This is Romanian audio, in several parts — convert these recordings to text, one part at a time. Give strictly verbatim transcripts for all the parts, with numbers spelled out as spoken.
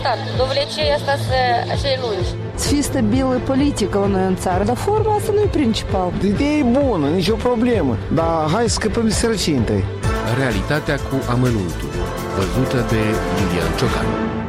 rezultat. Dovlecei asta să lungi. Să fie stabilă politică la noi în țară, dar forma asta nu e principal. Ideea e bună, nicio problemă, dar hai să scăpăm de sărăcie întâi. Realitatea cu amănuntul, văzută de Lilian Ciocan.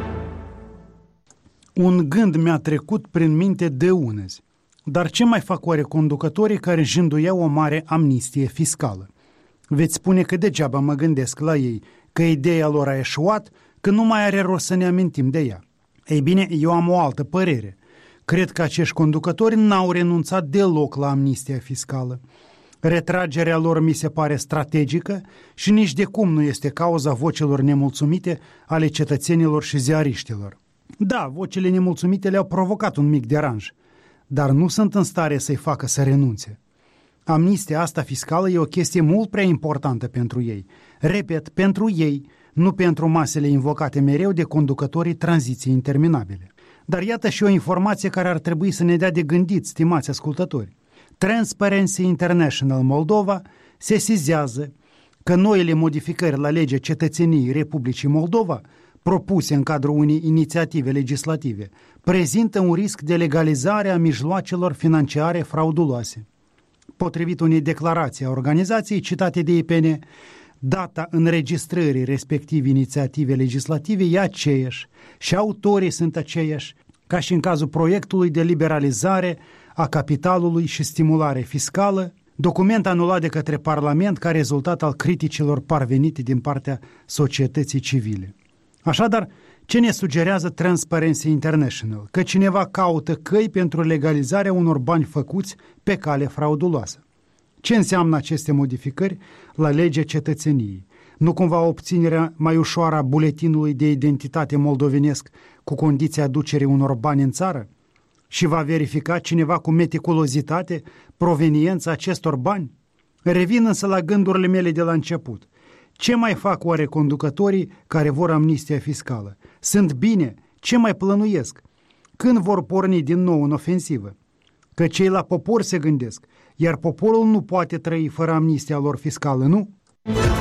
Un gând mi-a trecut prin minte de unezi. Dar ce mai fac oare conducătorii care jânduiau o mare amnistie fiscală? Veți spune că degeaba mă gândesc la ei, că ideea lor a eșuat, că nu mai are rost să ne amintim de ea. Ei bine, eu am o altă părere. Cred că acești conducători n-au renunțat deloc la amnistia fiscală. Retragerea lor mi se pare strategică și nici de cum nu este cauza vocilor nemulțumite ale cetățenilor și ziariștilor. Da, vocile nemulțumite le-au provocat un mic deranj, dar nu sunt în stare să-i facă să renunțe. Amnistia asta fiscală e o chestie mult prea importantă pentru ei. Repet, pentru ei, nu pentru masele invocate mereu de conducătorii tranziției interminabile. Dar iată și o informație care ar trebui să ne dea de gândit, stimați ascultători. Transparency International Moldova sesizează că noile modificări la legea cetățeniei Republicii Moldova, propuse în cadrul unei inițiative legislative, prezintă un risc de legalizare a mijloacelor financiare frauduloase. Potrivit unei declarații a organizației citate de I P N, data înregistrării respectiv inițiative legislative e aceeași și autorii sunt aceiași ca și în cazul proiectului de liberalizare a capitalului și stimulare fiscală, document anulat de către Parlament ca rezultat al criticilor parvenite din partea societății civile. Așadar, ce ne sugerează Transparency International? Că cineva caută căi pentru legalizarea unor bani făcuți pe cale frauduloasă. Ce înseamnă aceste modificări la legea cetățeniei? Nu cumva obținerea mai ușoară a buletinului de identitate moldovenesc cu condiția aducerii unor bani în țară? Și va verifica cineva cu meticulozitate proveniența acestor bani? Revin însă la gândurile mele de la început. Ce mai fac oare conducătorii care vor amnistia fiscală? Sunt bine? Ce mai plănuiesc? Când vor porni din nou în ofensivă? Că cei la popor se gândesc, iar poporul nu poate trăi fără amnistia lor fiscală, nu?